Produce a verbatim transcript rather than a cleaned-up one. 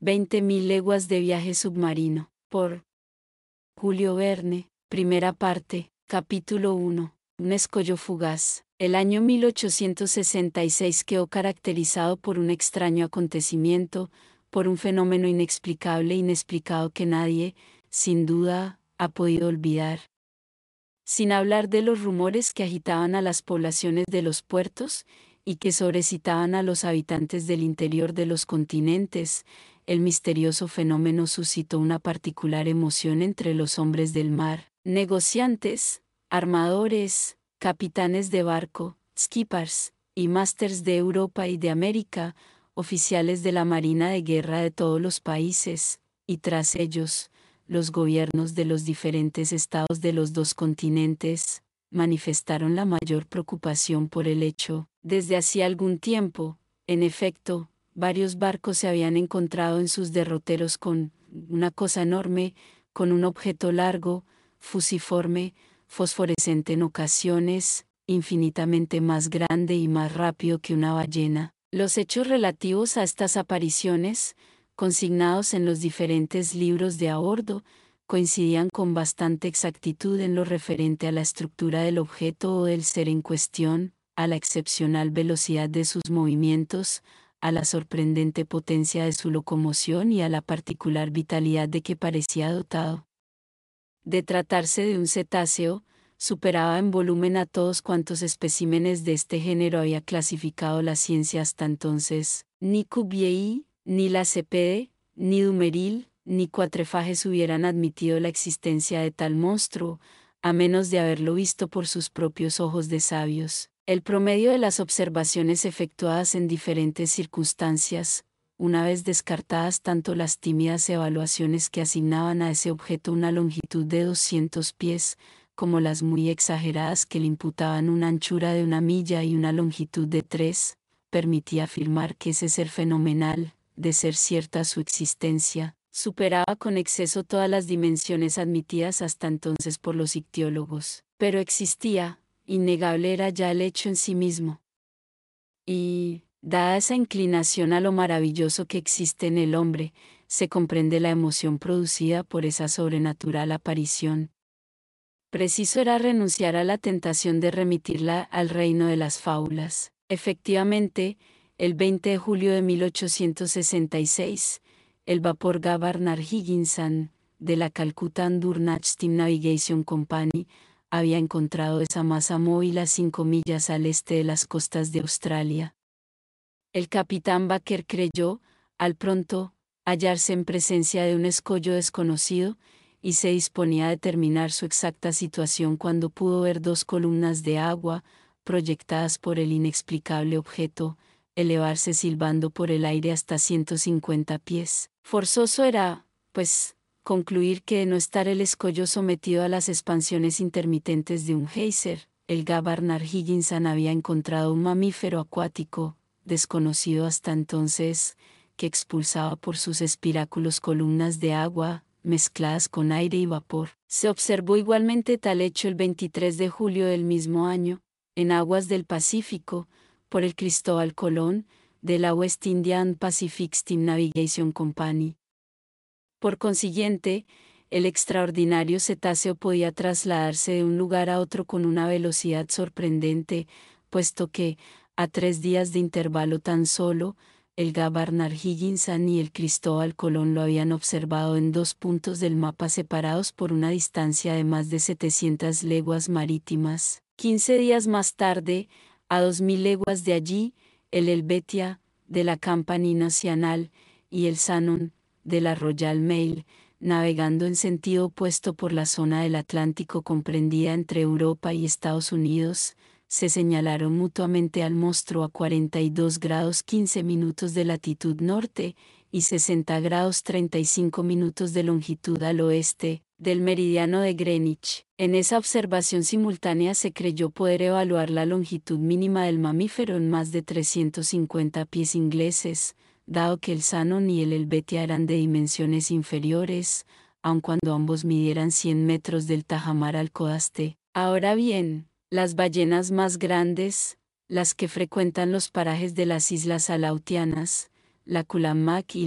Veinte mil leguas de viaje submarino, por Julio Verne, primera parte, capítulo uno. Un escollo fugaz. El año mil ochocientos sesenta y seis quedó caracterizado por un extraño acontecimiento, por un fenómeno inexplicable e inexplicado que nadie, sin duda, ha podido olvidar. Sin hablar de los rumores que agitaban a las poblaciones de los puertos, y que sobrecitaban a los habitantes del interior de los continentes, el misterioso fenómeno suscitó una particular emoción entre los hombres del mar, negociantes, armadores, capitanes de barco, skippers, y másters de Europa y de América, oficiales de la Marina de Guerra de todos los países, y tras ellos, los gobiernos de los diferentes estados de los dos continentes, manifestaron la mayor preocupación por el hecho. Desde hacía algún tiempo, en efecto, varios barcos se habían encontrado en sus derroteros con una cosa enorme, con un objeto largo, fusiforme, fosforescente en ocasiones, infinitamente más grande y más rápido que una ballena. Los hechos relativos a estas apariciones, consignados en los diferentes libros de a bordo, coincidían con bastante exactitud en lo referente a la estructura del objeto o del ser en cuestión, a la excepcional velocidad de sus movimientos, a la sorprendente potencia de su locomoción y a la particular vitalidad de que parecía dotado. De tratarse de un cetáceo, superaba en volumen a todos cuantos especímenes de este género había clasificado la ciencia hasta entonces. Ni Cuvier, ni Lacépède, ni Dumeril, ni Quatrefages hubieran admitido la existencia de tal monstruo, a menos de haberlo visto por sus propios ojos de sabios. El promedio de las observaciones efectuadas en diferentes circunstancias, una vez descartadas tanto las tímidas evaluaciones que asignaban a ese objeto una longitud de doscientos pies, como las muy exageradas que le imputaban una anchura de una milla y una longitud de tres, permitía afirmar que ese ser fenomenal, de ser cierta su existencia, superaba con exceso todas las dimensiones admitidas hasta entonces por los ictiólogos. Pero existía, innegable era ya el hecho en sí mismo. Y, dada esa inclinación a lo maravilloso que existe en el hombre, se comprende la emoción producida por esa sobrenatural aparición. Preciso era renunciar a la tentación de remitirla al reino de las fábulas. Efectivamente, el veinte de julio de mil ochocientos sesenta y seis, el vapor Governor Higginson, de la Calcutta Andurnach Steam Navigation Company, había encontrado esa masa móvil a cinco millas al este de las costas de Australia. El capitán Baker creyó, al pronto, hallarse en presencia de un escollo desconocido, y se disponía a determinar su exacta situación cuando pudo ver dos columnas de agua, proyectadas por el inexplicable objeto, elevarse silbando por el aire hasta ciento cincuenta pies. Forzoso era, pues, concluir que de no estar el escollo sometido a las expansiones intermitentes de un geyser, el Governor Higginson había encontrado un mamífero acuático, desconocido hasta entonces, que expulsaba por sus espiráculos columnas de agua, mezcladas con aire y vapor. Se observó igualmente tal hecho el veintitrés de julio del mismo año, en aguas del Pacífico, por el Cristóbal Colón, de la West Indian Pacific Steam Navigation Company. Por consiguiente, el extraordinario cetáceo podía trasladarse de un lugar a otro con una velocidad sorprendente, puesto que, a tres días de intervalo tan solo, el Governor Higginson y el Cristóbal Colón lo habían observado en dos puntos del mapa separados por una distancia de más de setecientas leguas marítimas. Quince días más tarde, a dos mil leguas de allí, el Helvetia, de la Company Nacional, y el Shannon, de la Royal Mail, navegando en sentido opuesto por la zona del Atlántico comprendida entre Europa y Estados Unidos, se señalaron mutuamente al monstruo a cuarenta y dos grados quince minutos de latitud norte y sesenta grados treinta y cinco minutos de longitud al oeste del meridiano de Greenwich. En esa observación simultánea se creyó poder evaluar la longitud mínima del mamífero en más de trescientos cincuenta pies ingleses, dado que el Shannon y el Helvetia eran de dimensiones inferiores, aun cuando ambos midieran cien metros del tajamar al codaste. Ahora bien, las ballenas más grandes, las que frecuentan los parajes de las islas Aleutianas, la Cullaghamak y